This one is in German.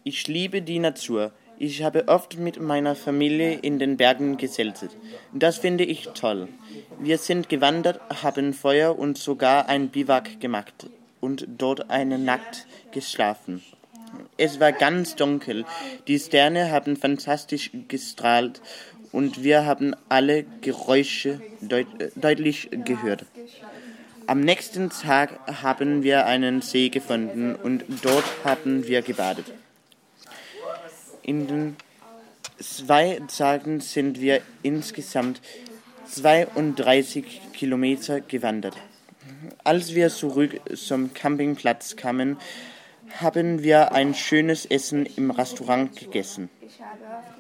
Ich liebe die Natur. Ich habe oft mit meiner Familie in den Bergen gezeltet. Das finde ich toll. Wir sind gewandert, haben Feuer und sogar ein Biwak gemacht und dort eine Nacht geschlafen. Es war ganz dunkel, die Sterne haben fantastisch gestrahlt und wir haben alle Geräusche deutlich gehört. Am nächsten Tag haben wir einen See gefunden und dort haben wir gebadet. In den 2 Tagen sind wir insgesamt 32 Kilometer gewandert. Als wir zurück zum Campingplatz kamen, haben wir ein schönes Essen im Restaurant gegessen.